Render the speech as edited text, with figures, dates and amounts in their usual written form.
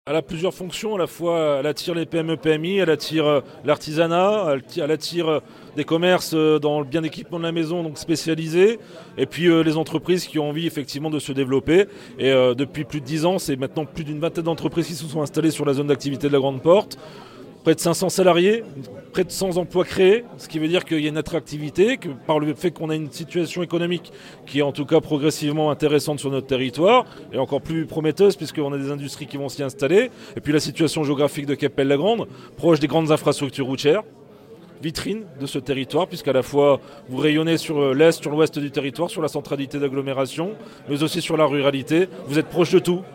Elle a plusieurs fonctions, à la fois elle attire les PME, PMI, elle attire l'artisanat, elle attire des commerces dans le bien équipement de la maison, donc spécialisés, et puis les entreprises qui ont envie effectivement de se développer. Et depuis plus de 10 ans, c'est maintenant plus d'une vingtaine d'entreprises qui se sont installées sur la zone d'activité de la Grande Porte. Près de 500 salariés, près de 100 emplois créés, ce qui veut dire qu'il y a une attractivité, que par le fait qu'on a une situation économique qui est en tout cas progressivement intéressante sur notre territoire, et encore plus prometteuse puisqu'on a des industries qui vont s'y installer, et puis la situation géographique de Capelle-la-Grande, proche des grandes infrastructures routières, vitrine de ce territoire, puisqu'à la fois vous rayonnez sur l'est, sur l'ouest du territoire, sur la centralité d'agglomération, mais aussi sur la ruralité. Vous êtes proche de tout,